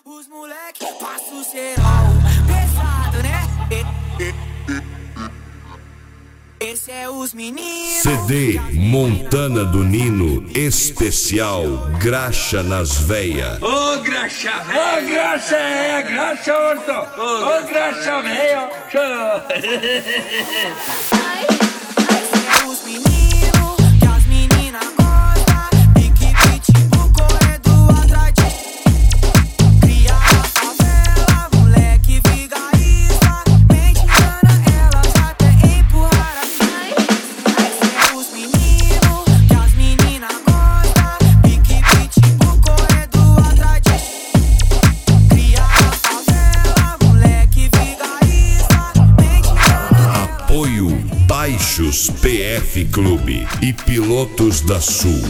Os moleque passa o cerol pesado, né? Esse é os meninos. CD Montana do Nino especial Graxa nas Veia. Ô graxa véia! Ô graxa é, graxa orto! Ô graxa véia! Esse é os meninos que as meninas gostam. Pique, pitbull, corredor atrás de cria na favela, moleque vigarista. Mente engana elas até empurrar a esse é os meninos que as meninas gostam. Pique, pitbull, corredor atrás de cria na favela, moleque vigarista. Mente engana elas. Apoio Baixos PF Clube e Pilotos da Sul.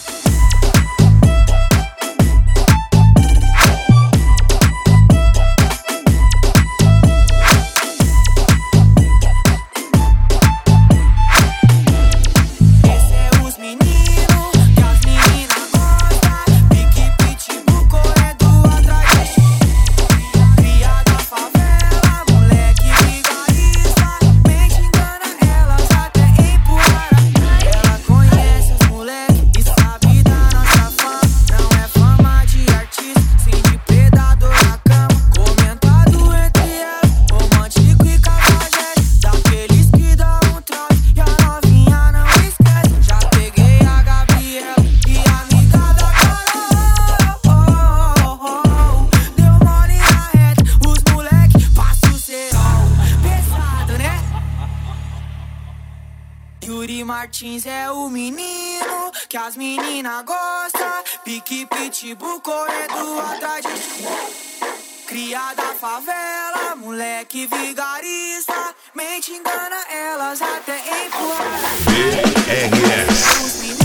Esse é os meninos que as meninas gostam. Pique, pitbull, corredor atrás de cria da favela, moleque vigarista. Mente engana elas até empurrar a ela conhece os moleque e sabe da nossa fama. Não é fama de artista, sim de predador na cama. Comentado entre elas, romântico e cafajeste. Daqueles que dão um trote e a novinha não esquece. Já peguei a Gabriela e a amiga da Carol. Deu mole na reta, os moleque passa o cerol pesado, né? Yuri Martins é o menino que as meninas gostam. Pique, pitbull, corredor atrás de cria da favela, moleque vigarista. Mente engana elas até empurrar. DRS